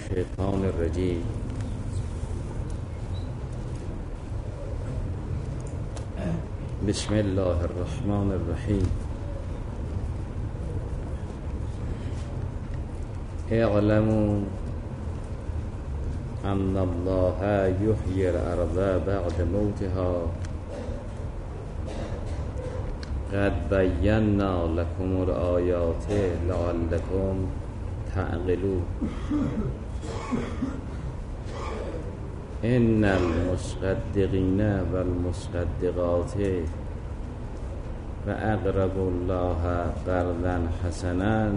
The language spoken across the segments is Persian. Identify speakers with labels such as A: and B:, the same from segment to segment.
A: الشیطان الرجیم. بسم الله الرحمن الرحیم. اعلموا ان الله یحیی الارض بعد موتها قد بینا لکم الآیات لعلکم تعقلون. ان المصدقین والمصدقات فاقرضوا الله قرضا حسنا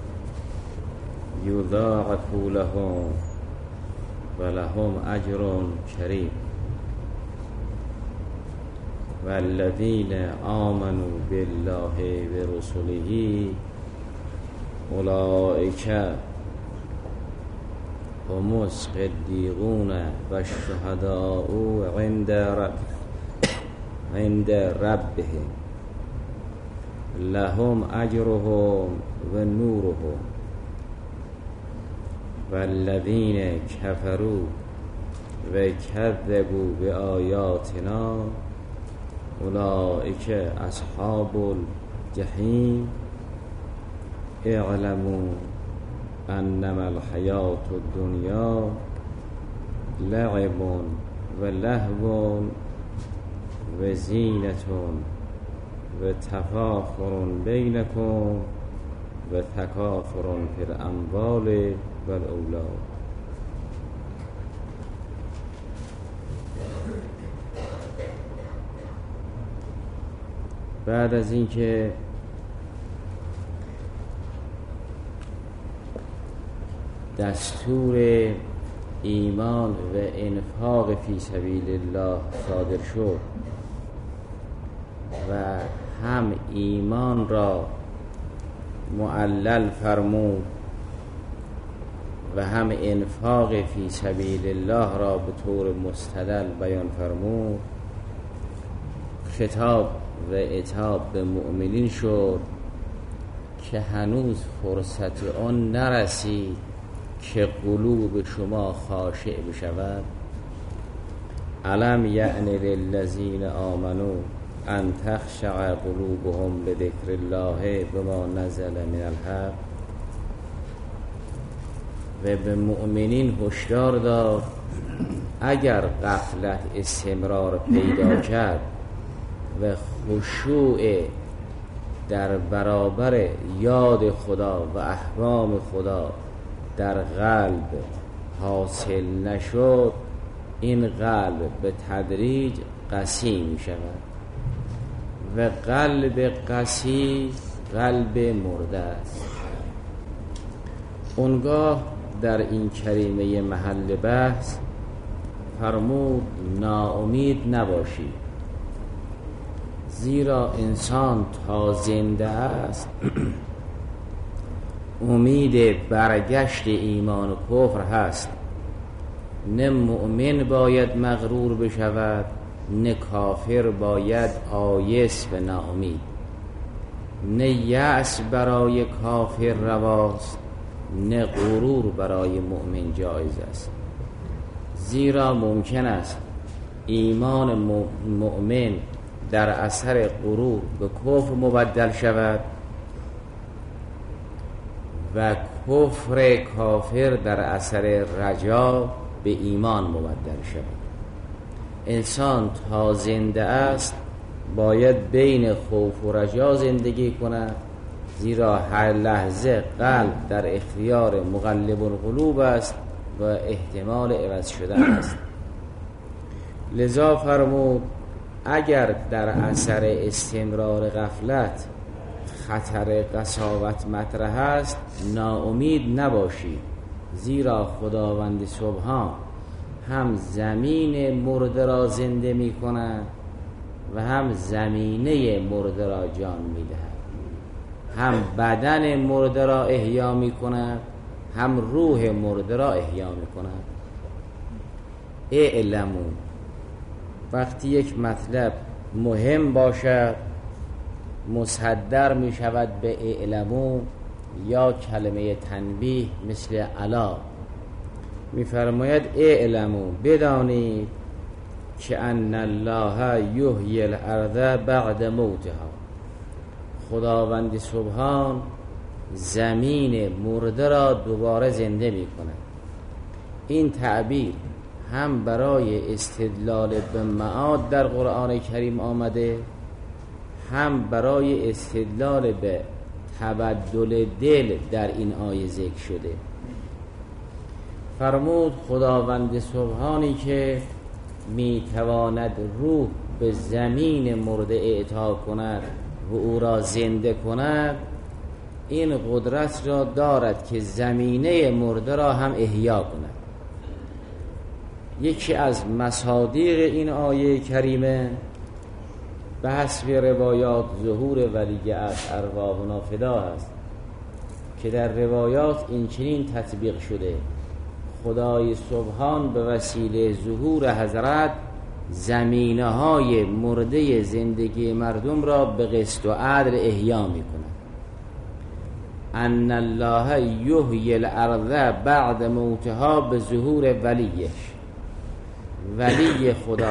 A: یضاعف لهم ولهم اجر کریم. والذین آمنوا بالله ورسله اولئک هم الصدیقون والشهداء عند ربهم لهم اجرهم و نورهم. والذین کفروا و کذبوا بآیاتنا اولئک اصحاب الجحیم. اعلموا انما الحیات الدنیا لعب و لهو و زینت و تفاخر بینکم و تکاثر فی الاموال و الاولاد. بعد از اینکه دستور ایمان و انفاق فی سبیل الله صادر شد و هم ایمان را معلل فرمود و هم انفاق فی سبیل الله را به طور مستدل بیان فرمود، خطاب و عتاب به مؤمنین شد که هنوز فرصت آن نرسید که قلوب شما خاشع بشود. الم یعن للذین آمنوا ان تخشع قلوبهم لذکر الله بما نزل من الحق. و به مؤمنین هشدار داد اگر غفلت استمرار پیدا کرد و خشوع در برابر یاد خدا و احکام خدا در قلب حاصل نشد، این قلب به تدریج قسی می شود و قلب قسی قلب مرده است. اونگاه در این کریمه محل بحث فرمود ناامید نباشید، زیرا انسان تا زنده است امید برگشت ایمان و کفر هست. نه مؤمن باید مغرور بشود، نه کافر باید آیس و ناامید. نه یأس برای کافر رواست، نه غرور برای مؤمن جایز است. زیرا ممکن است ایمان مؤمن در اثر غرور به کفر مبدل شود و کفر کافر در اثر رجا به ایمان مبدل شود. انسان تا زنده است باید بین خوف و رجا زندگی کند، زیرا هر لحظه قلب در اختیار مقلب القلوب است و احتمال عوض شدن است. لذا فرمود اگر در اثر استمرار غفلت خطر قساوت مطرح است، ناامید نباشید، زیرا خداوند سبحان هم زمین مرده را زنده می کند و هم زمینه مرده را جان می دهد، هم بدن مرده را احیا می کند، هم روح مرده را احیا می کند. اعلموا، وقتی یک مطلب مهم باشد مصدر می شود به اعلموا یا کلمه تنبیه مثل الا. میفرماید اعلموا، بدانید که ان الله یحیی الارض بعد موتها، خداوند سبحان زمین مرده را دوباره زنده می کند. این تعبیر هم برای استدلال به معاد در قرآن کریم آمده، هم برای استدلال به تبدل دل در این آیه ذکر شده. فرمود خداوند سبحانی که میتواند روح به زمین مرده اعطا کند و او را زنده کند، این قدرت را دارد که زمینه مرده را هم احیا کند. یکی از مصادیق این آیه کریمه به حسب روایات ظهور ولی از ارواحنا فدا است که در روایات این چنین تطبیق شده: خدای سبحان به وسیله ظهور حضرت زمینه های مرده زندگی مردم را به قسط و عدل احیا می کند. ان الله یحیی الارض بعد موتها، به ظهور ولیش، ولی خدا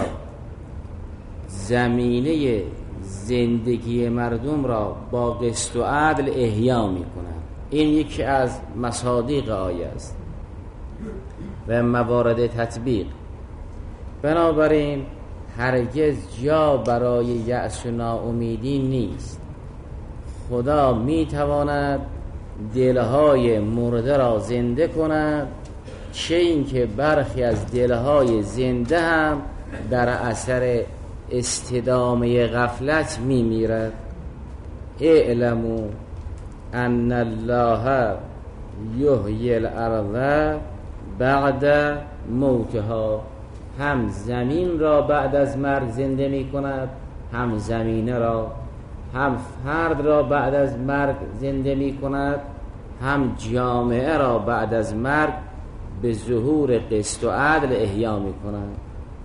A: زمینه زندگی مردم را با قسط و عدل احیا می کند. این یکی از مصادیق آیه است و موارد تطبیق. بنابراین هرگز جا برای یأس و ناامیدی نیست. خدا می تواند دلهای مرده را زنده کند، چه این که برخی از دلهای زنده هم در اثر استدامه غفلت می میرد. اعلموا ان الله یحیی الارض بعد موتها، هم زمین را بعد از مرگ زنده می کند، هم زمینه را، هم فرد را بعد از مرگ زنده می کند، هم جامعه را بعد از مرگ به ظهور قسط و عدل احیا می کند.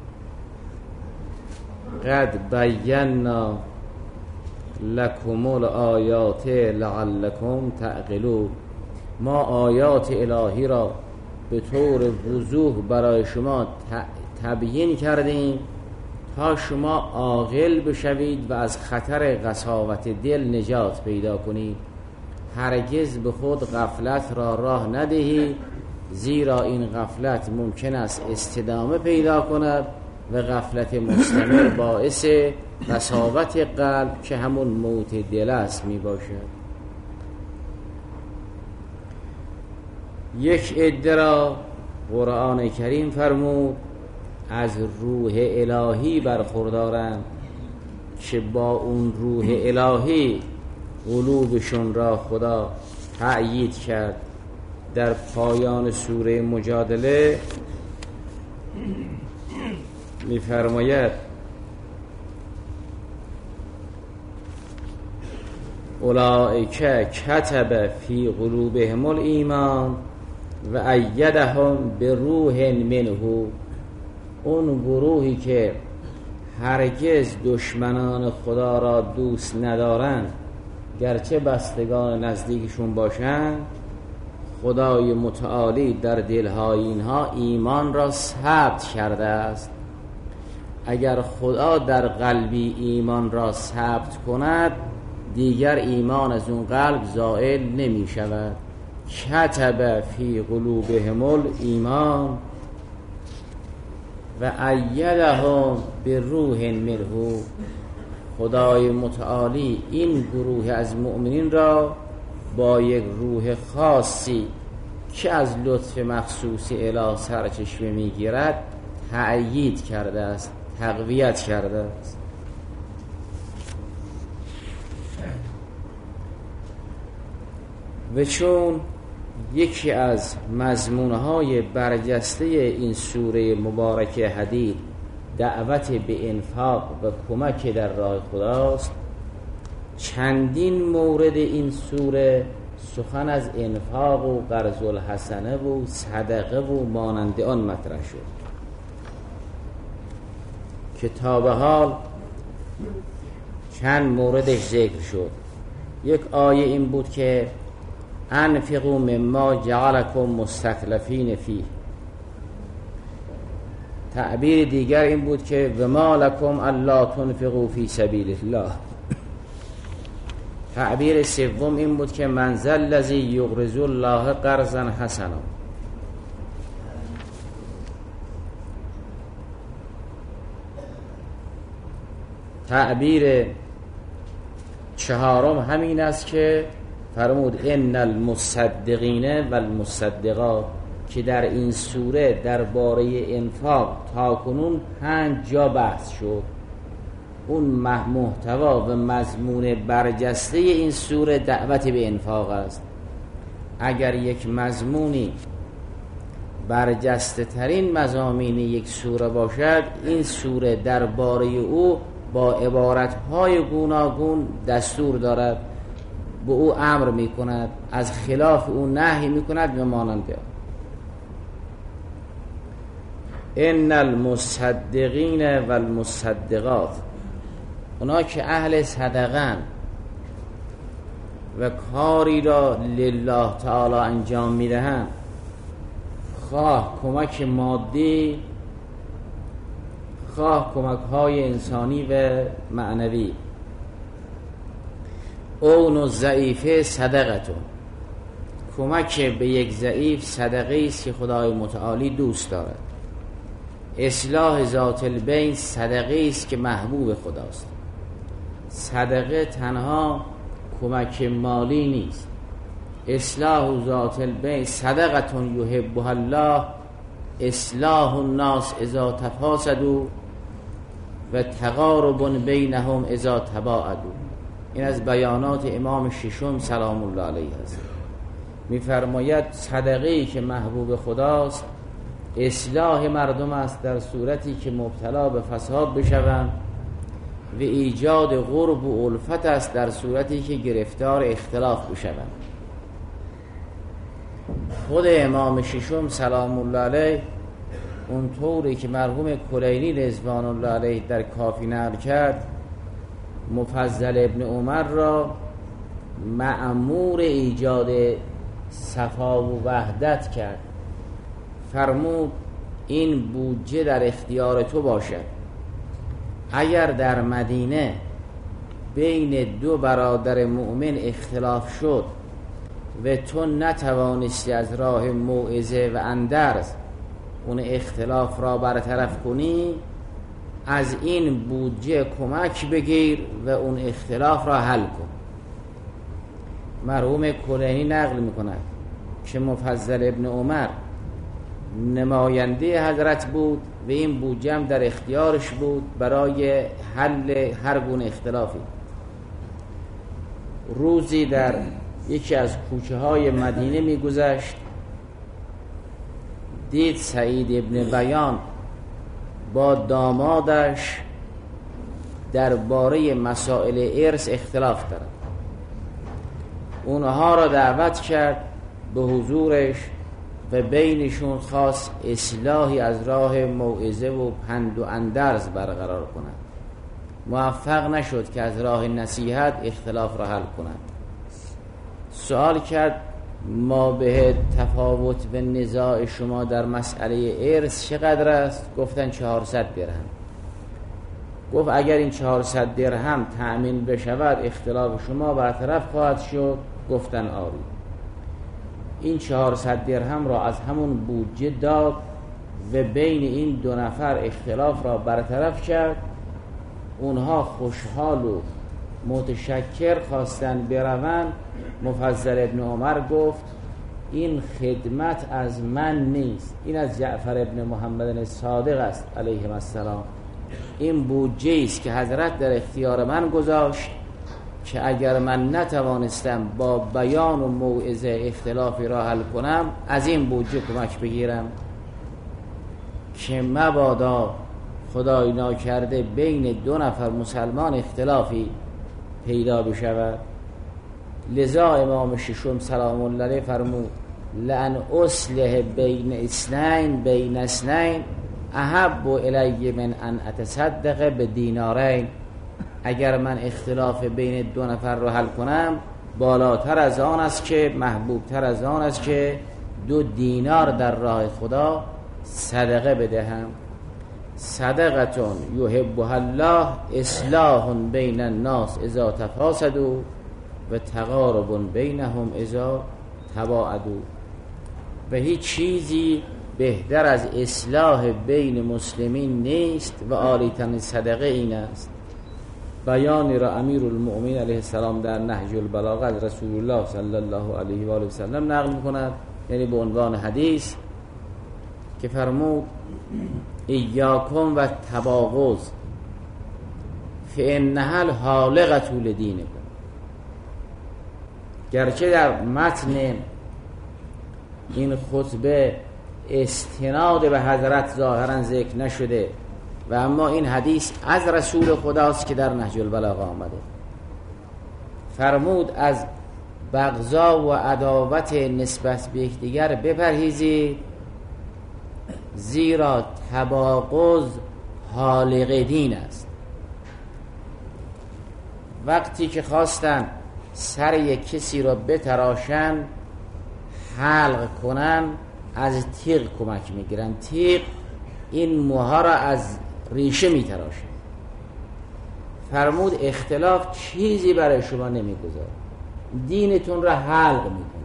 A: قد بینا لکم الآیات لعلکم تعقلون، ما آیات الهی را به طور وضوح برای شما تبیین کردیم تا شما عاقل بشوید و از خطر قساوت دل نجات پیدا کنید. هرگز به خود غفلت را راه ندهید، زیرا این غفلت ممکن است استدامه پیدا کند و غفلت مستمر باعث قساوت قلب که همون موت دل است می باشد. یک عده را قرآن کریم فرمود از روح الهی برخوردارند که با اون روح الهی قلوبشون را خدا تأیید کرد. در پایان سوره مجادله می‌فرماید اولئک کتب فی قلوبهم الایمان و ایدهم بروح منه، اون گروهی که هرگز دشمنان خدا را دوست ندارند گرچه بستگان نزدیکشون باشند، خدای متعالی در دلهای اینها ایمان را ثبت کرده است. اگر خدا در قلبی ایمان را ثبت کند دیگر ایمان از اون قلب زائل نمی شود. کتب فی قلوبهم الایمان و ایدهم بروح منه، خدای متعالی این گروه از مؤمنین را با یک روح خاصی که از لطف مخصوص اله سرچشمه میگیرد تأیید کرده است، تقویت کرده است. و چون یکی از مضمونهای برجسته این سوره مبارکه حدید دعوت به انفاق و کمک در راه خداست، چندین مورد این سوره سخن از انفاق و قرض الحسنه و صدقه و مانند آن مطرح شد که تا به حال چند موردش ذکر شد. یک آیه این بود که انفقوا مما جعلکم مستخلفین فیه، تعبیر دیگر این بود که و ما لکم الا تنفقوا فی سبیل الله. تعبیر سوم این بود که من ذا الذی یقرض الله قرضا حسنا. تعبیر چهارم همین است که فرمود ان المصدقین و المصدقات، که در این سوره درباره انفاق تاکنون 5 جا بحث شد. اون محتوا و مضمون برجسته این سوره دعوت به انفاق است. اگر یک مضمونی برجسته ترین مضامین یک سوره باشد، این سوره درباره او با عبارتهای گوناگون دستور دارد، به او امر می کند، از خلاف او نهی می کند و مانند آن. ان المصدقین و المصدقات، اونا که اهل صدقن و کاری را لله تعالی انجام می دهند، خواه کمک مادی خواه کمک های انسانی و معنوی. اون ضعیف صدقتون، کمک به یک ضعیف صدقه است که خدای متعالی دوست دارد. اصلاح ذات البین صدقه است که محبوب خداست. صدقه تنها کمک مالی نیست. اصلاح ذات البین صدقتون یحبها الله، اصلاح الناس اذا تفاسدوا و تقارب بینهم اذا تباعدوا. این از بیانات امام ششم سلام الله علیه است. می‌فرماید صدقه‌ای که محبوب خداست اصلاح مردم است در صورتی که مبتلا به فساد بشوند، و ایجاد قرب و الفت است در صورتی که گرفتار اختلاف بشوند. خود امام ششم سلام الله علیه اون طوری که مرحوم کلینی رضوان الله علیه در کافی نقل کرد، مفضل ابن عمر را مأمور ایجاد صفا و وحدت کرد. فرمود این بودجه در اختیار تو باشد. اگر در مدینه بین 2 برادر مؤمن اختلاف شد و تو نتوانستی از راه موعظه و اندرز اون اختلاف را برطرف کنی، از این بودجه کمک بگیر و اون اختلاف را حل کن. مرحوم کلینی نقل میکند که مفضل ابن عمر نماینده حضرت بود و این بودجه هم در اختیارش بود برای حل هر گونه اختلافی. روزی در یکی از کوچه های مدینه میگذشت، دید سعید ابن بیان با دامادش درباره مسائل ارث اختلاف دارد. اونها را دعوت کرد به حضورش و بینشون خواست اصلاحی از راه موعظه و پند و اندرز برقرار کند. موفق نشد که از راه نصیحت اختلاف را حل کند. سوال کرد ما به تفاوت به نزاع شما در مسئله ارث چقدر است؟ گفتن 400 درهم. گفت اگر این 400 درهم تأمین بشود اختلاف شما برطرف خواهد شد؟ گفتن آری. این 400 درهم را از همون بودجه داد و بین این 2 نفر اختلاف را برطرف کرد. اونها خوشحال و متشکر خواستن بروند. مفضل ابن عمر گفت این خدمت از من نیست، این از جعفر ابن محمد صادق است علیه السلام. این بودجه است که حضرت در اختیار من گذاشت که اگر من نتوانستم با بیان و موعظه اختلافی را حل کنم، از این بودجه کمک بگیرم که مبادا خدای ناکرده بین 2 نفر مسلمان اختلافی پیدا بشود. لذا امام ششم سلام الله علیه فرمود لأن اصلح بین اثنین احب الی من ان اتصدق بدینارین. اگر من اختلاف بین 2 نفر رو حل کنم بالاتر از آن است که محبوبتر از آن است که 2 دینار در راه خدا صدقه بدهم. صدقتون یحبها الله اصلاح بین الناس اذا تفاسدوا و تقارب بینهم اذا تباعدوا. و هیچ چیزی بهتر از اصلاح بین مسلمین نیست و عالی‌ترین صدقه این است. بیانی را امیرالمؤمنین علیه السلام در نهج البلاغه از رسول الله صلی الله علیه و آله و سلم نقل می‌کند، یعنی به عنوان حدیث که فرمود ایاکم و تباغض فانها الحالقة لدینکم. گرچه در متن این خطبه استناد به حضرت ظاهرا ذکر نشده و اما این حدیث از رسول خداست که در نهج البلاغه آمده. فرمود از بغضا و عداوت نسبت به یکدیگر بپرهیزید، زیرا تباغض حالق دین است. وقتی که خواستن سر یک کسی را بتراشن، حلق کنن، از تیغ کمک میگیرن. تیغ این موها را از ریشه میتراشه. فرمود اختلاف چیزی برای شما نمیگذاره، دینتون را حلق میکنه.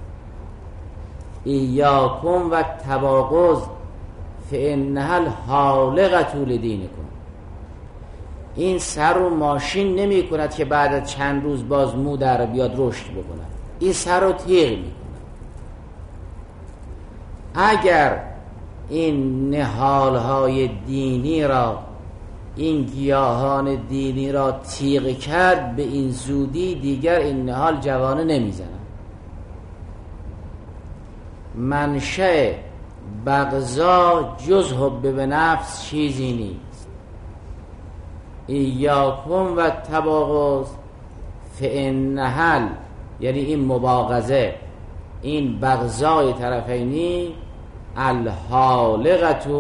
A: ایاکم و تباغض فانها الحالقة لدینکم. این سر رو ماشین نمی کند که بعد از چند روز باز مو در بیاد رشد بکند، این سر رو تیغ می کند. اگر این نهالهای دینی را، این گیاهان دینی را تیغ کرد، به این زودی دیگر این نهال جوانه نمی زند. منشأ بغضا جز حب به نفس چیزی نیست. ایاکم و تباغض فانها، یعنی این مباغضه، این بغضای طرفینی، الحالقة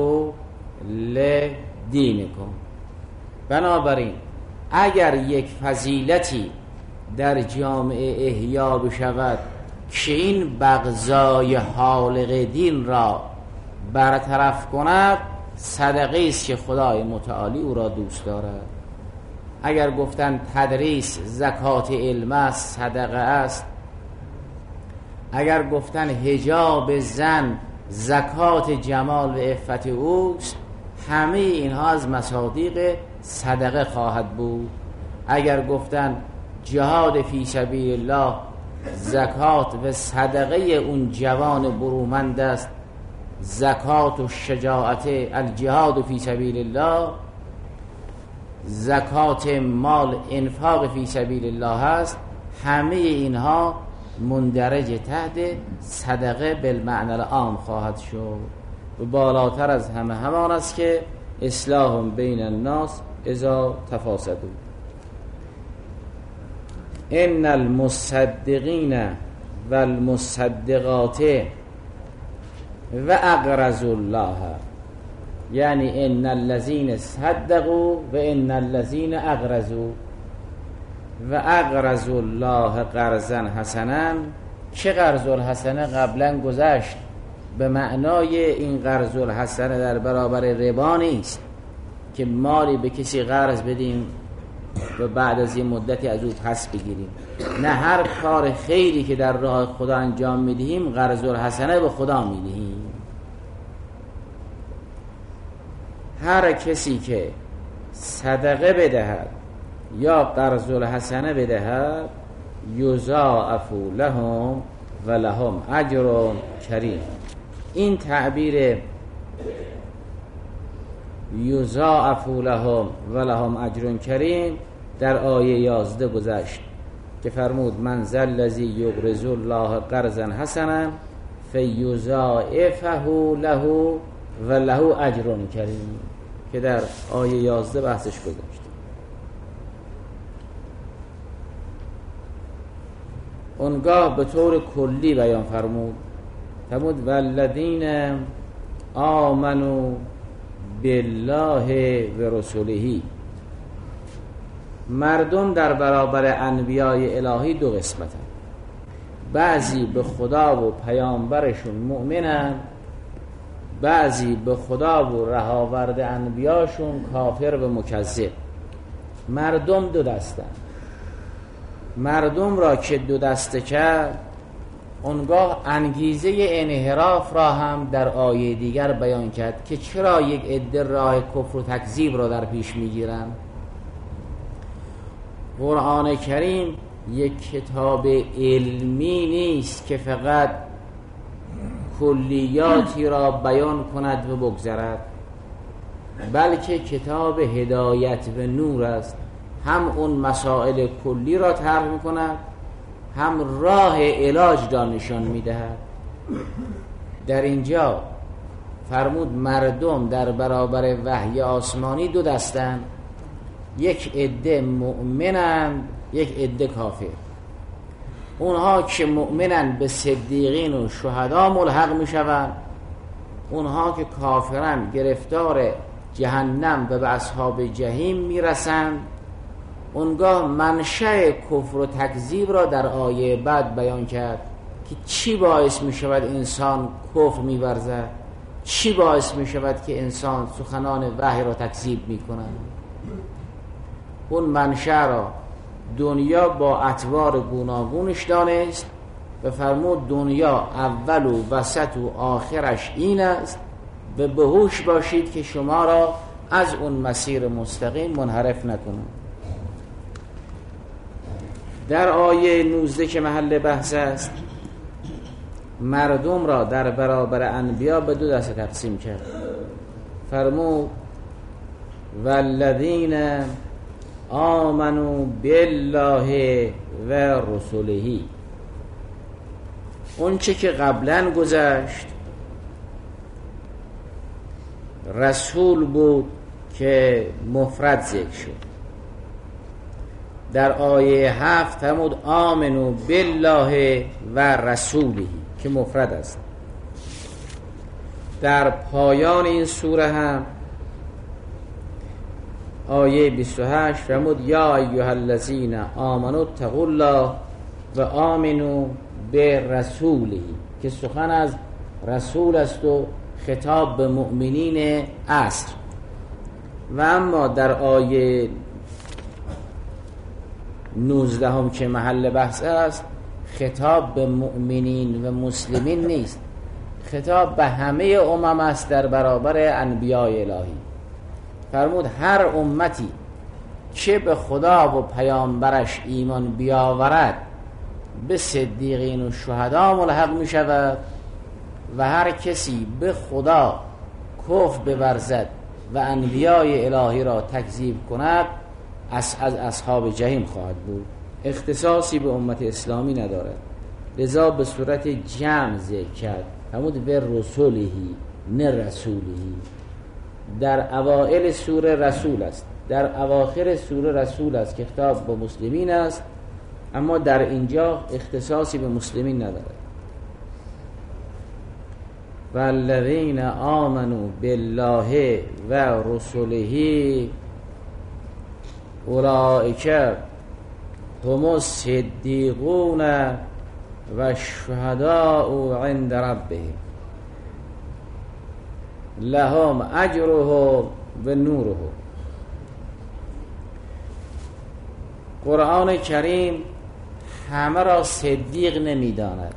A: لدینکم. بنابراین اگر یک فضیلتی در جامعه احیا بشود که این بغضای حالق دین را برطرف کند، صدقه است که خدای متعالی او را دوست دارد. اگر گفتن تدریس زکات علم است، صدقه است. اگر گفتن حجاب زن زکات جمال و عفت اوست، همه اینها از مصادیق صدقه خواهد بود. اگر گفتن جهاد فی سبیل الله زکات و صدقه اون جوان برومند است، زکات و شجاعت الجهاد فی سبیل الله، زکات مال انفاق فی سبیل الله هست، همه اینها مندرج تحت صدقه بالمعنی العام خواهد شد. و بالاتر از همه همان است که اصلاح بین الناس اذا تفاسدوا. ان المصدقین و المصدقات و اقرضوا الله، یعنی ان الذین صدقوا و ان الذین اقرضوا و اقرضوا الله قرضا حسنا. چه قرض الحسنه قبلا گذشت، به معنای این قرض الحسنه در برابر ربا نیست که مالی به کسی قرض بدیم و بعد از یه مدتی از او پس بگیریم. نه، هر کار خیری که در راه خدا انجام میدهیم قرض الحسنه به خدا میدهیم. هر کسی که صدقه بدهد یا قرض الحسنه بدهد، یضاعف لهم و لهم اجر کریم. این تعبیر یضاعف لهم و لهم اجر کریم در آیه 11 گذشت که فرمود من ذا الذی یقرض الله قرضا حسنا فیضاعفه له و له اجر کریم، که در آیه 11 بحثش گذاشت. اونگاه به طور کلی بیان فرمود والذین آمنوا بالله و رسوله. مردم در برابر انبیای الهی دو قسمتن، بعضی به خدا و پیامبرشون مؤمنن، بعضی به خدا و رهاورد انبیاشون کافر و مکذب. مردم دو دستن. مردم را که دو دسته کرد، اونگاه انگیزه انحراف را هم در آیه دیگر بیان کرد که چرا یک عده راه کفر و تکذیب را در پیش میگیرن. قرآن کریم یک کتاب علمی نیست که فقط کلیاتی را بیان کند و بگذرد، بلکه کتاب هدایت و نور است. هم اون مسائل کلی را طرح می‌کند، هم راه علاج را نشان می‌دهد. در اینجا فرمود مردم در برابر وحی آسمانی دو دستند، یک عده مؤمنند، یک عده کافر. اونها که مؤمنند به صدیقین و شهدا ملحق میشوند، اونها که کافرند گرفتار جهنم و به اصحاب جهیم میرسند. اونگاه منشأ کفر و تکذیب را در آیه بعد بیان کرد که چی باعث میشود انسان کفر میورزد، چی باعث میشود که انسان سخنان وحی را تکذیب میکند. اون منشأ را دنیا با اطوار گوناگونش دانست و فرمود دنیا اول و وسط و آخرش این است و به هوش باشید که شما را از اون مسیر مستقیم منحرف نکنند. در آیه 19 که محل بحث است، مردم را در برابر انبیا به دو دسته تقسیم کرد. فرمود والذین آمنوا بالله و رسوله. اون چه که قبلا گذشت رسول بود که مفرد ذکر شد. در آیه 7 فرمود آمنوا بالله و رسوله که مفرد است. در پایان این سوره هم آیه 28 فرمود یا ایها الذین آمنوا اتقوا الله و آمنوا برسوله که سخن از رسول است و خطاب به مؤمنین عصر. و اما در آیه 19 هم که محل بحث است، خطاب به مؤمنین و مسلمین نیست، خطاب به همه امم است در برابر انبیاء الهی. فرمود هر امتی که به خدا و پیامبرش ایمان بیاورد به صدیقین و شهدا ملحق می شود و هر کسی به خدا کفر بورزد و انبیاء الهی را تکذیب کند از اصحاب جهیم خواهد بود. اختصاصی به امت اسلامی ندارد، لذا به صورت جمع ذکر کرد. فرمود به رسولهی نه رسولهی. در اوائل سوره رسول است، در اواخر سوره رسول است که خطاب به مسلمین است، اما در اینجا اختصاصی به مسلمین ندارد. والذین آمنوا بالله و رسوله اولئک هم الصدیقون و الشهداء عند ربهم لهم اجره و نوره. قرآن کریم همه را صدیق نمیداند.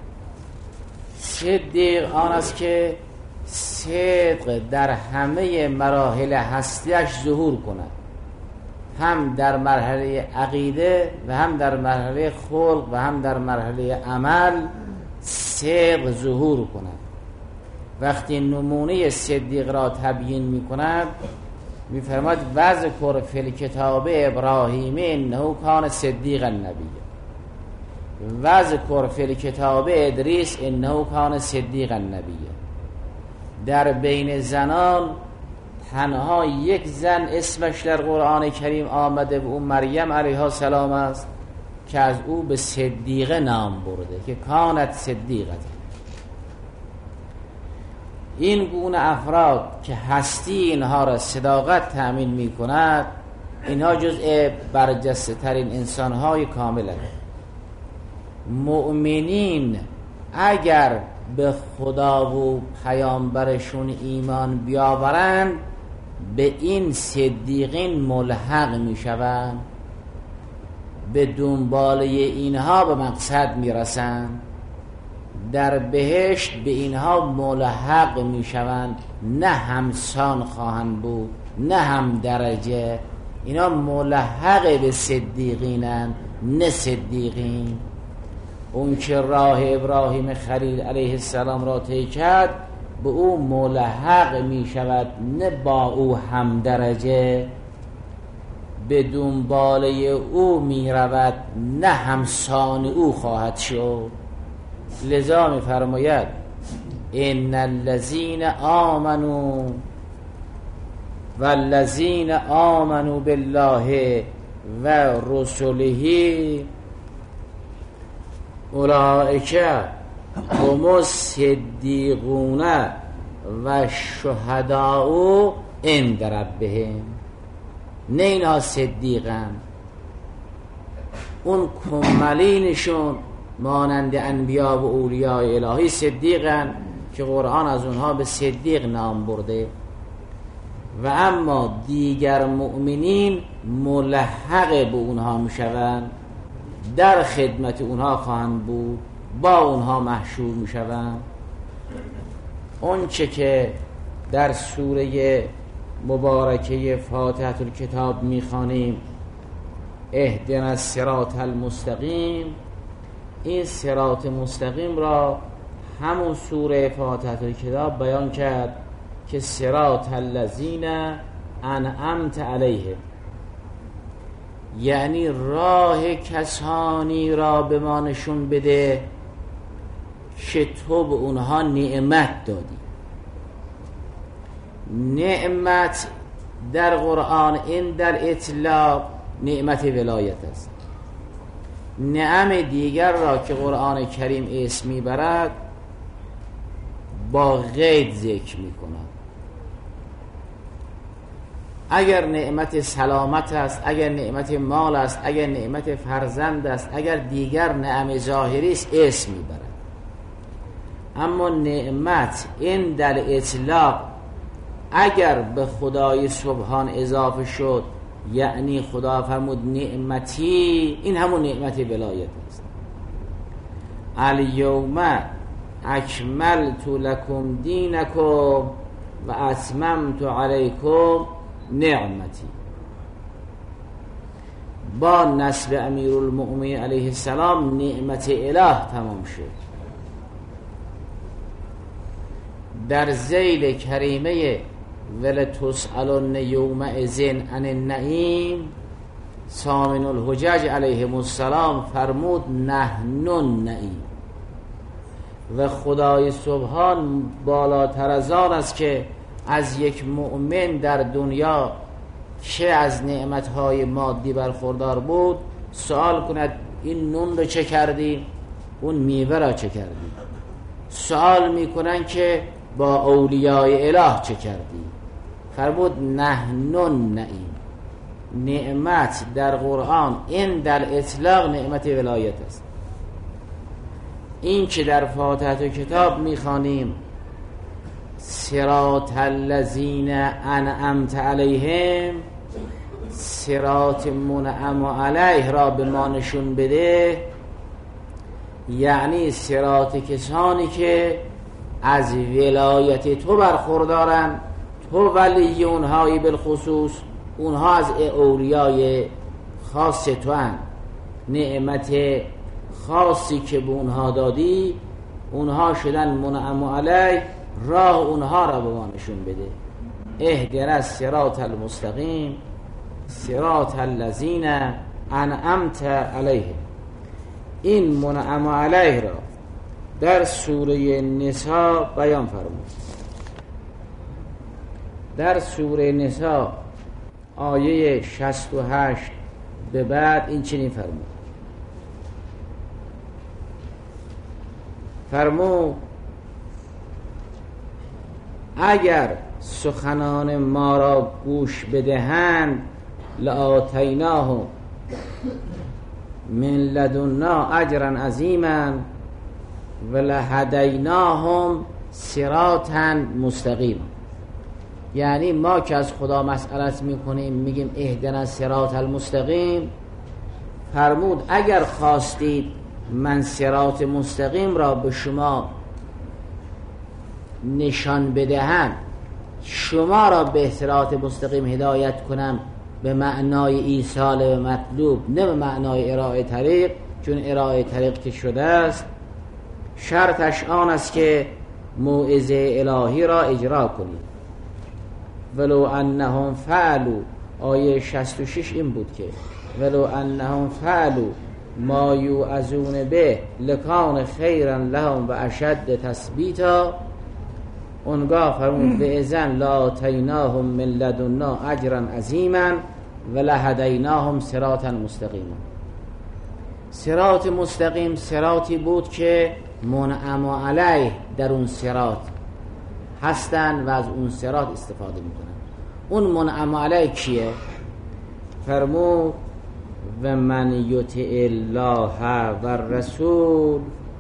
A: صدیق آن است که صدق در همه مراحل هستیش ظهور کند، هم در مرحله عقیده و هم در مرحله خلق و هم در مرحله عمل صدق ظهور کند. وقتی نمونه صدیق را تبیین می کند می فرماید وذکر فی الکتاب ابراهیم انه کان صدیقا نبیا، وذکر فی الکتاب ادریس انه کان صدیقا نبیا. در بین زنان تنها یک زن اسمش در قرآن کریم آمده و اون مریم علیها السلام است که از او به صدیقه نام برده که کانت صدیقه. این گونه افراد که هستی اینها را صداقت تأمین می کند، اینها جزء برجسته ترین انسانهای کامل است. مؤمنین اگر به خدا و پیامبرشون ایمان بیاورند به این صدیقین ملحق می شوند، به دنباله اینها به مقصد می رسند، در بهشت به اینها ملحق می شوند، نه همسان خواهند بود نه هم درجه، اینا ملحق به صدیقینند نه صدیقین. اون که راه ابراهیم خلیل علیه السلام را طی کرد به او ملحق می شود، نه با او هم درجه، به دنباله او می رود نه همسان او خواهد شد. لذا می فرماید ان الذین آمنوا والذین آمنوا بالله و رسله اولئک هم الصدیقون و الشهداء عند ربهم. نه اینها صدیقن، اون کمالینشون مانند انبیا و اولیاء الهی صدیقن که قرآن از اونها به صدیق نام برده، و اما دیگر مؤمنین ملحق به اونها میشوند، در خدمت اونها خواهند بود، با اونها محشور میشوند. اون چه که در سوره مبارکه فاتحه الکتاب میخوانیم اهدنا الصراط المستقیم، این صراط مستقیم را همون سوره فاتحه الکتاب بیان کرد که صراط الذین انعمت علیهم، یعنی راه کسانی را به ما نشون بده که تو به اونها نعمت دادی. نعمت در قرآن این در اطلاق نعمت ولایت است. نعم دیگر را که قرآن کریم اسم میبرد با قید ذکر میکند. اگر نعمت سلامت است، اگر نعمت مال است، اگر نعمت فرزند است، اگر دیگر نعم ظاهری است اسم میبرد. اما نعمت این در اطلاق اگر به خدای سبحان اضافه شد، یعنی خدا فرمود نعمتی، این همون نعمت ولایت است. الیوم اکملت لکم دینکم و اتممت علیکم نعمتی. با نسب امیرالمؤمنین علیه السلام نعمت اله تمام شد. در ذیل کریمه ولتسألن یومئذ عن النعیم سامن الحجج علیهم السلام فرمود نحن النعیم، و خدای سبحان بالاتر از آن است که از یک مؤمن در دنیا چه از نعمتهای مادی برخوردار بود سوال کند این نون رو چه کردی، اون میوه را چه کردی. سوال میکنن که با اولیاء اله چه کردی. فرمود نحن النعیم. نعمت در قرآن این در اطلاق نعمت ولایت است. این که در فاتحه کتاب میخوانیم صراط الذین انعمت علیهم، صراط منعم علیه را به ما نشون بده، یعنی صراط کسانی که از ولایت تو برخوردارن، تو ولی اونهایی بالخصوص، اونها از اولیای خاص تو هن. نعمت خاصی که به اونها دادی اونها شدن منعم علیه، راه اونها را به ما نشون بده. اهدنا الصراط المستقیم صراط الذین انعمت علیهم. این منعم علیه را در سوره نساء بیان فرمود. در سوره نساء آیه 68 به بعد این چنین فرمود اگر سخنان ما را گوش بدهند لآتیناهم من لدنا اجرا عظیما ولهدیناهم صراطا مستقیم. یعنی ما که از خدا مسئلت میکنیم میگیم اهدنا الصراط المستقیم، فرمود اگر خواستید من صراط مستقیم را به شما نشان بدهم، شما را به صراط مستقیم هدایت کنم به معنای ایصال به مطلوب، نه به معنای ارائه طریق، چون ارائه طریق که شده است شرطش آن است که موعظه الهی را اجرا کنید. ولو انهم فعلوا، آیه 66 این بود که ولو انهم فعلوا ما یوعظون به لکان خیرا لهم و اشد تثبیتا، اونگاه فرمود به اذن لآتیناهم من لدنا اجرا عظیما و لهدیناهم صراطا مستقیما. صراط مستقیم صراطی بود که منعم علیه در اون صراط هستن و از اون صراط استفاده میکنن. اون منعم علیه کیه؟ فرمود و من یطع الله و الرسول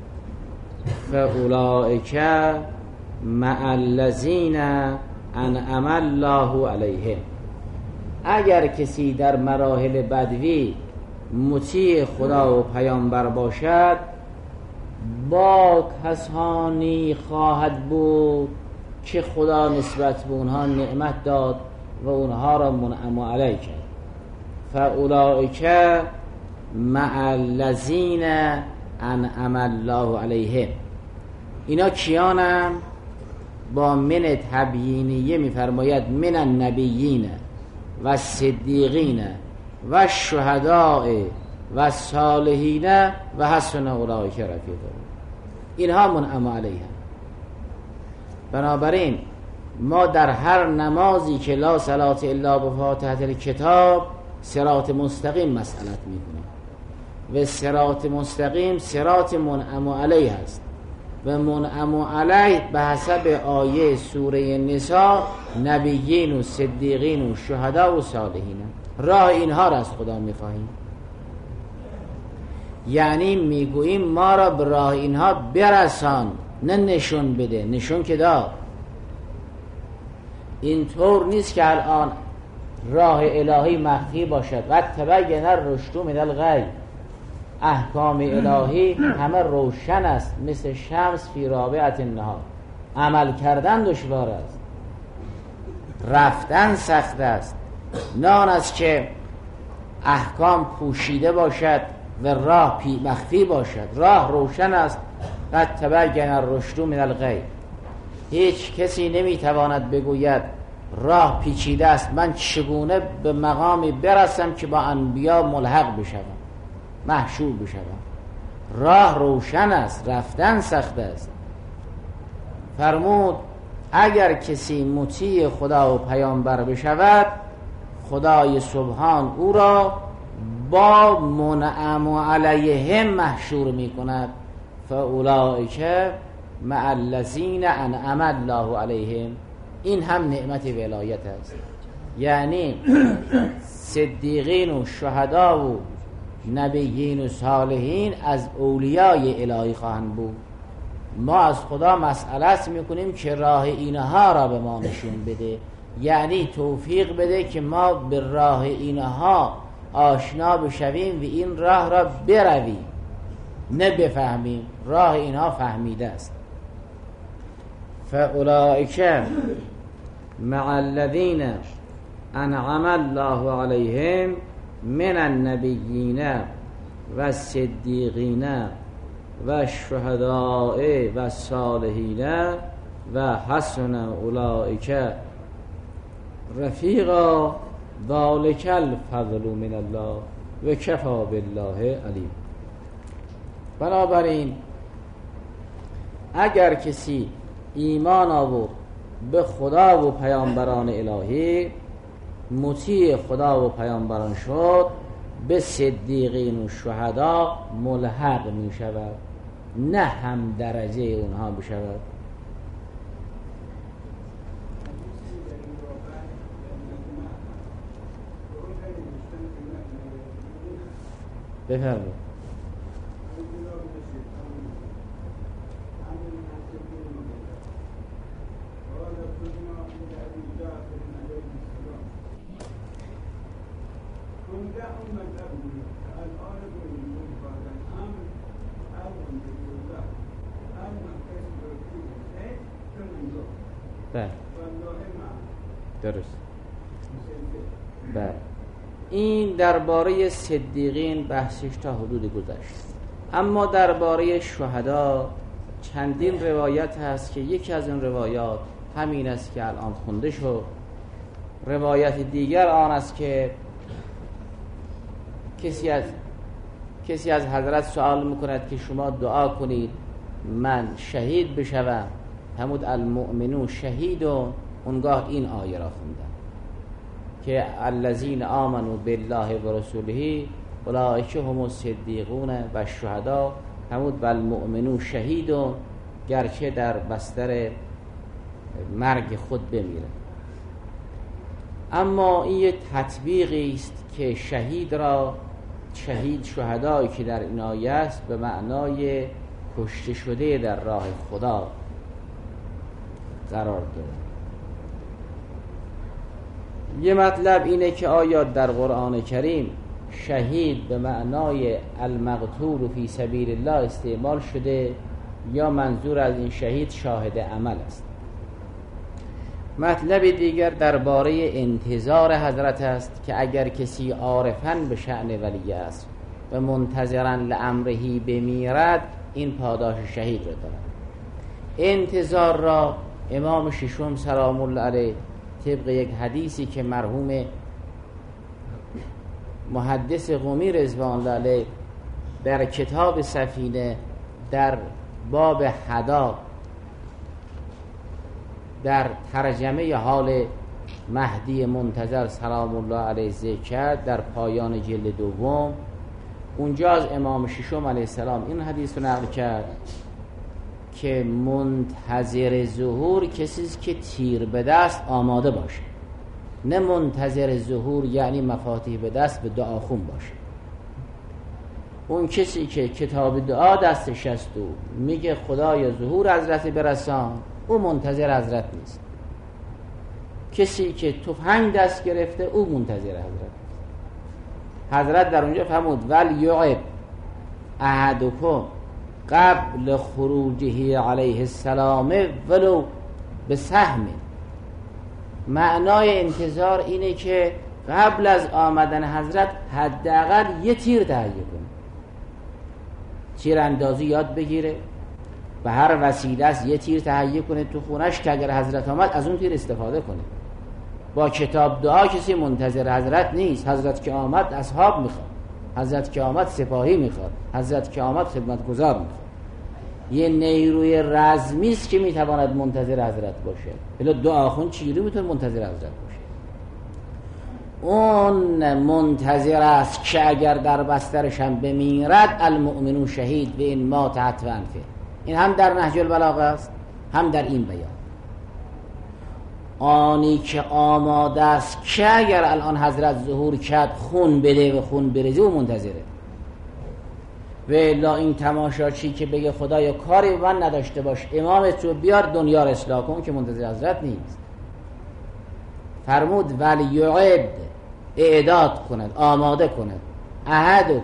A: فاولئک مع الذین انعم الله علیهم. اگر کسی در مراحل بدوی مطیع خدا و پیامبر باشد، با کسانی خواهد بود که خدا نسبت به اونها نعمت داد و اونها را منعم علیه کرد. فاولئک مع الذین انعم الله علیهم. اینا کیانم؟ با من تبیینیه میفرماید من النبیین و صدیقین و شهداء و صالحین و حسن اولئک رفیقا. اینها منعم علیهم. بنابراین ما در هر نمازی که لا صلاة الا بفاتحة الکتاب صراط مستقیم مسئلت میکنیم و صراط مستقیم صراط منعم علیه است و منعم علیه به حسب آیه سوره نساء نبیین و صدیقین و شهدا و صالحین. راه اینها را از خدا میخواهیم، یعنی میگوییم ما را به راه اینها برسان، نه نشون بده. نشون که داد. اینطور نیست که الان راه الهی مخفی باشد و تبین الرشد من الغی. احکام الهی همه روشن است، مثل شمس فی رابعه النهار. عمل کردن دشوار است، رفتن سخت است. نه آن است که احکام پوشیده باشد و راه مخفی باشد. راه روشن است. قد تبین الرشد من الغی. هیچ کسی نمیتواند بگوید راه پیچیده است، من چگونه به مقامی برسم که با انبیا ملحق بشوم، محشور بشوم. راه روشن است، رفتن سخت است. فرمود اگر کسی مطیع خدا و پیامبر بشود، خدای سبحان او را با منعم علیهم محشور می کند. فاولئک مع الذین انعم الله علیهم. این هم نعمت ولایت است، یعنی صدیقین و شهدا و نبیین و صالحین از اولیای الهی خواهند بود. ما از خدا مسئلت میکنیم که راه اینها را به ما نشون بده، یعنی توفیق بده که ما به راه اینها آشنا بشویم و این راه را برویم، نه بفهمیم. راه اینها فهمیده است. فاولئک مع الذین انعم الله علیهم من النبیین و الصدیقین و الشهداء و الصالحین و حسن اولئک رفیقا ذلک الفضل من الله و کفی بالله علیم. بنابراین اگر کسی ایمان آورد به خدا و پیامبران الهی، مطیع خدا و پیامبران شد، به صدیقین و شهدا ملحق می شود، نه هم درجه اونها بشود. بفرمایید. بله درست. بله این درباره صدیقین بحثش تا حدودی گذشت. اما درباره شهدا چندین روایت هست که یکی از این روایات همین است که الان خونده شد. روایت دیگر آن است که کسی از حضرت سوال میکند که شما دعا کنید من شهید بشوم، همود المؤمنون شهیدون. اونگاه این آیه را خوندن که الذین آمنوا بالله و رسوله اولئک هم الصدیقون و الشهدا، همود بالمؤمنون شهیدون، گرچه در بستر مرگ خود بمیره. اما این یه تطبیقی است که شهید شهدایی که در این آیه است به معنای کشته شده در راه خدا قرار داده. یه مطلب اینه که آیا در قرآن کریم شهید به معنای المقتول فی سبیل الله استعمال شده یا منظور از این شهید شاهد عمل است. مطلب دیگر درباره انتظار حضرت است که اگر کسی عارفاً به شأن ولی است و منتظراً لامرهی بمیرد این پاداش شهید را دارد. انتظار را امام ششم سلام الله علیه طبق یک حدیثی که مرحوم محدث قمی رضوان الله علیه در کتاب سفینه در باب حدا در ترجمه حال مهدی منتظر سلام الله علیه ذکر کرد در پایان جلد دوم، اونجا از امام ششم علیه السلام این حدیث رو نقل کرد که منتظر ظهور کسی است که تیر به دست آماده باشه، نه منتظر ظهور یعنی مفاتیح به دست به دعاخون باشه. اون کسی که کتاب دعا دستش است و میگه خدایا ظهور حضرت برسان، او منتظر حضرت نیست. کسی که تفنگ دست گرفته او منتظر حضرت. حضرت در اونجا فرمود ولیعب احدکم قبل خروجه علیه السلام ولو بسهم. معنای انتظار اینه که قبل از آمدن حضرت حداقل یه تیر تهیه کنه، تیر اندازی یاد بگیره، به هر وسیله است یه تیر تهیه کنه تو خونش که اگر حضرت آمد از اون تیر استفاده کنه. با کتاب دعا کسی منتظر حضرت نیست. حضرت که آمد اصحاب میخواد، حضرت که آمد سپاهی میخواد، حضرت که آمد خدمتگزار میخواد. یه نیروی رزمی است که میتواند منتظر حضرت باشه. بلا دعاخون چیزی میتونه منتظر حضرت باشه. اون منتظر است که اگر در بسترش هم بمیرد المؤمنون شهید و این مات حتفا انفه. این هم در نهج البلاغه است هم در این بیان. آنی که آماده است که اگر الان حضرت ظهور کرد خون بده و خون بریزه و منتظره. و الا این تماشاچی که بگه خدایا کاری من نداشته باش امامت رو بیار دنیا رو اصلاح کن که منتظر حضرت نیست. فرمود ولیعد اعداد کند، آماده کند، احدکم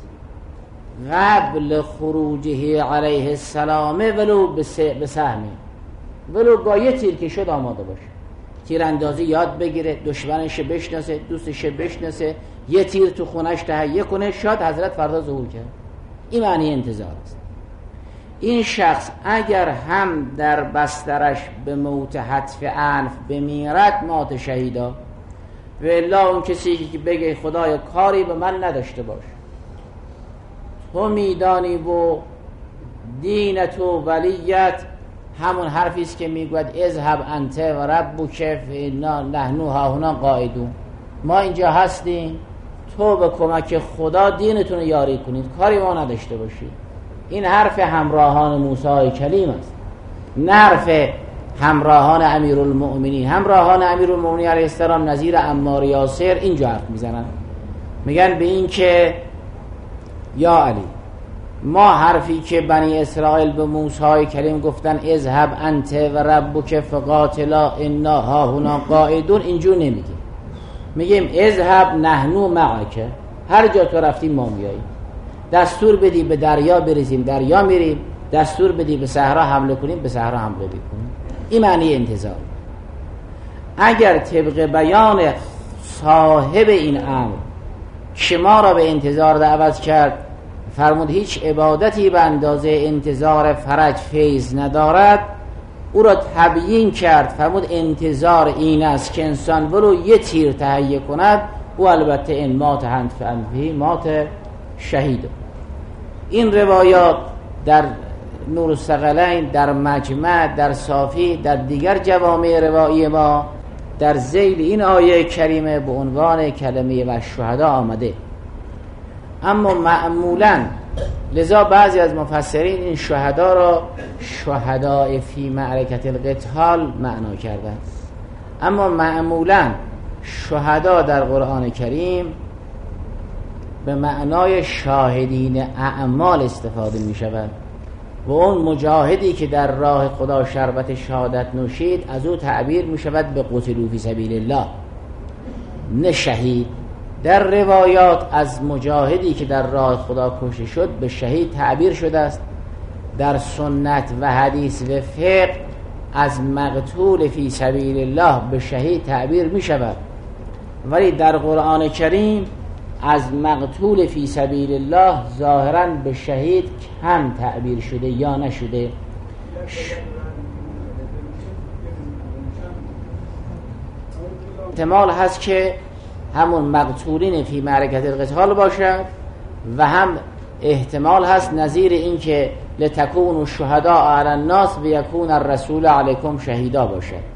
A: قبل خروجه علیه السلام ولو بسهمی، ولو با یه تیر که شد آماده باشه. تیر اندازی یاد بگیره، دشمنش بشناسه، دوستش بشناسه، یه تیر تو خونش تهیه کنه، شاید حضرت فردا ظهور کرد. این معنی انتظار است. این شخص اگر هم در بسترش به موت حتف انف بمیرد مات شهیدا. و الا اون کسی که بگه خدای کاری به من نداشته باش، تو میدانی و دین تو ولیت، همون حرفیست که میگوید اذهب انت و ربک فانا نحن هاهنا قاعدون. ما اینجا هستیم، تو به کمک خدا دینتون رو یاری کنید، کاری ما نداشته باشید. این حرف همراهان موسی کلیم است، نه حرف همراهان امیرالمؤمنین. همراهان امیرالمؤمنین علیه السلام نظیر عمار یاسر اینجا حرف میزنن، میگن به این که یا علی، ما حرفی که بنی اسرائیل به موسی کلیم گفتن اذهب انت و ربک فقاتلا انا هاهنا قاعدون، اینجور نمیگیم. میگیم اذهب نحنو معک
B: هر جا تو رفتیم ما میاییم. دستور بدی به دریا بریزیم دریا میریم، دستور بدی به صحرا حمله کنیم به صحرا حمله میکنیم. این معنی انتظار. اگر طبق بیان صاحب این امر که ما را به انتظار دعوت کرد، فرمود هیچ عبادتی به اندازه انتظار فرج فیض ندارد، او را تبیین کرد، فرمود انتظار این است که انسان ولو یه تیر تهیه کند، او البته ان مات هند فانفی مات شهید. این روایات در نور الثقلین، در مجمع، در صافی، در دیگر جوامع روایی ما در ذیل این آیه کریمه به عنوان کلمه و شهدا آمده. اما معمولاً لذا بعضی از مفسرین این شهدا را شهداء فی معرکت القتال معنا کردند، اما معمولاً شهدا در قرآن کریم به معنای شاهدین اعمال استفاده می شود و اون مجاهدی که در راه خدا شربت شهادت نوشید از او تعبیر می شود به قتلوا فی سبیل الله، نه شهید. در روایات از مجاهدی که در راه خدا کشته شد به شهید تعبیر شده است. در سنت و حدیث و فقه از مقتول فی سبیل الله به شهید تعبیر می شود، ولی در قرآن کریم از مقتول فی سبیل الله ظاهراً به شهید کم تعبیر شده یا نشده. احتمال هست که همون مقتولین فی معرکت القتال باشد و هم احتمال هست نظیر این که لتکونوا شهداء علی الناس و یکون الرسول علیکم شهیدا باشد.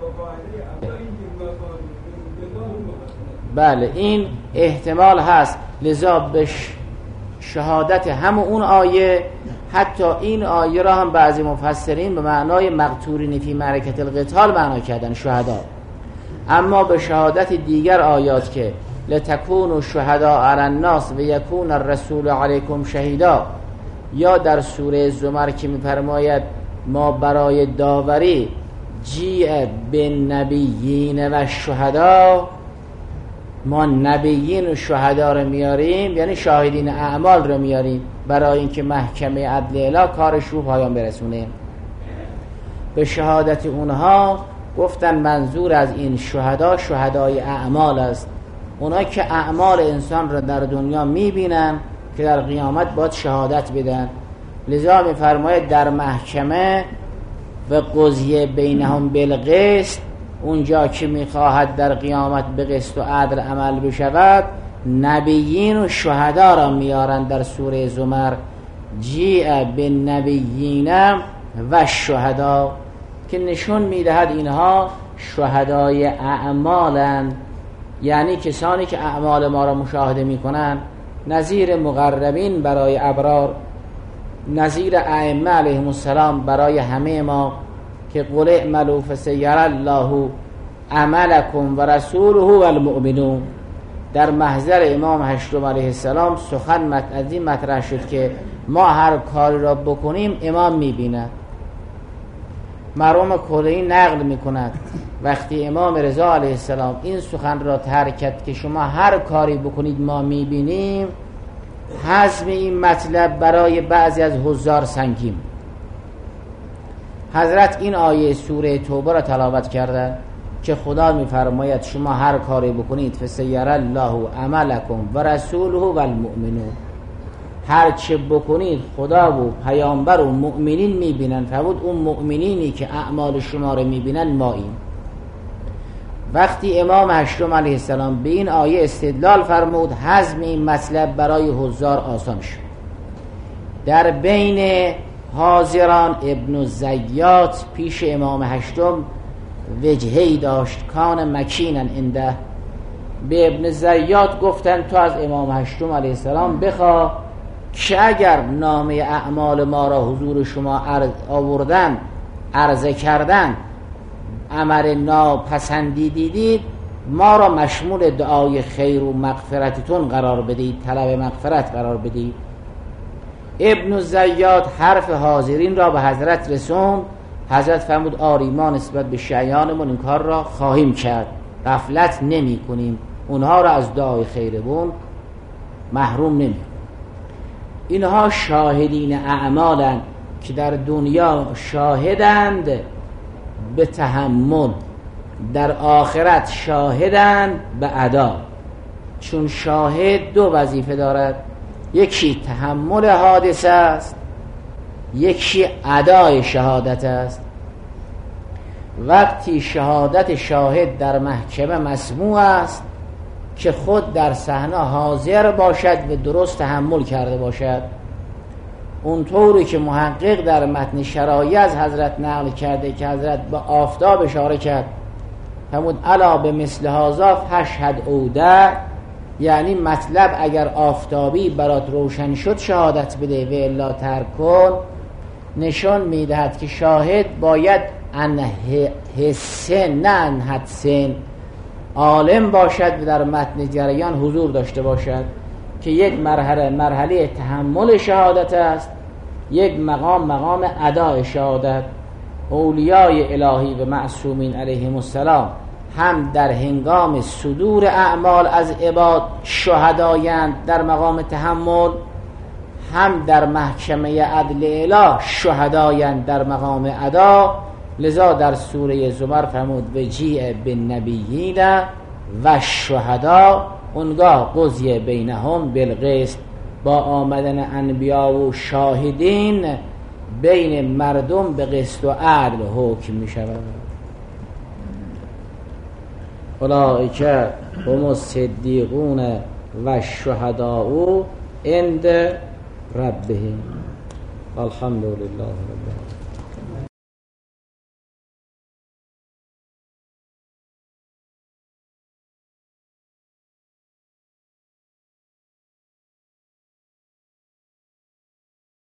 B: بله این احتمال هست. لذا به شهادت همون اون آیه، حتی این آیه را هم بعضی مفسرین به معنای مقتولین فی معرکت القتال معنا کردن شهدا، اما به شهادت دیگر آیات که لتکونوا شهداء علی الناس و یکون الرسول علیکم شهیدا، یا در سوره زمر که می‌فرماید ما برای داوری جیء بالنبیین و شهدا، ما نبیین و شهدا رو میاریم، یعنی شاهدین اعمال رو میاریم برای اینکه محکمه عدل الهی کارش رو پایان برسونه. به شهادت اونها گفتن منظور از این شهدا شهدای اعمال است، اونها که اعمال انسان را در دنیا میبینن که در قیامت باید شهادت بدن. لذا میفرماید در محکمه و قضیه بینهم بالقسط، اونجا که میخواهد در قیامت به قسط و عدل عمل بشود، نبیین و شهدا را میارن. در سوره زمر جیء بالنبیین و شهدا، که نشون میدهد اینها شهدای اعمالن، یعنی کسانی که اعمال ما را مشاهده میکنن، نظیر مقربین برای ابرار، نظیر ائمه علیهم السلام برای همه ما که قل اعملوا فسیری الله عملکم و رسوله و المؤمنون. در محضر امام هشتم علیه السلام سخن از این مطرح شد که ما هر کاری را بکنیم امام میبیند. مرحوم کلینی نقل میکند وقتی امام رضا علیه السلام این سخن را ترک کرد که شما هر کاری بکنید ما میبینیم، حزم این مطلب برای بعضی از حضار سنگین. حضرت این آیه سوره توبه را تلاوت کرده که خدا میفرماید شما هر کاری بکنید فسیری الله عملکم و رسوله و المؤمنون، هر چه بکنید خدا و پیامبر و مؤمنین میبینن. فرمود اون مؤمنینی که اعمال شما رو میبینن ماییم. وقتی امام هشتم علیه السلام به این آیه استدلال فرمود، حزم این مطلب برای حضار آسان شد. در بین حاضران ابن زیات پیش امام هشتم وجهی داشت، کان مکینن انده. به ابن زیات گفتن تو از امام هشتم علیه السلام بخواه که اگر نامه اعمال ما را حضور شما آوردن، عرضه کردن، عمل ناپسندی دیدید، ما را مشمول دعای خیر و مغفرتتون قرار بدید، طلب مغفرت قرار بدید. ابن زیاد حرف حاضرین را به حضرت رسوند. حضرت فرمود آری ما نسبت به شیعیانمون این کار را خواهیم کرد، غفلت نمی کنیم، اونها را از دعای خیرمون محروم نمی. اینها شاهدین اعمالند که در دنیا شاهدند به تحمل، در آخرت شاهدند به ادا. چون شاهد دو وظیفه دارد، یکی تحمل حادثه است، یکی ادای شهادت است. وقتی شهادت شاهد در محکمه مسموع است که خود در صحنه حاضر باشد و درست تحمل کرده باشد، اونطوری که محقق در متن شرایع از حضرت نقل کرده که حضرت به آفتاب اشاره کرد، فرمود الا به مثل هذا فاشهد اوده، یعنی مطلب اگر آفتابی برات روشن شد شهادت بده و الا ترک کن. نشان میدهد که شاهد باید ان حسن نه ان حدسن عالم باشد و در متن جریان حضور داشته باشد که یک مرحله تحمل شهادت است، یک مقام ادای شهادت. اولیای الهی و معصومین علیهم السلام هم در هنگام صدور اعمال از عباد شهدایند در مقام تحمل، هم در محکمه عدل اله شهدایند در مقام ادا. لذا در سوره زمر فرمود و جیء بالنبیین و شهدا، اونگاه قضی بینهم بالقسط، با آمدن انبیا و شاهدین بین مردم به قسط و عدل حکم می شود. اولئک هم الصدیقون و الشهداء عند ربهم. الحمدلله رب العالمین.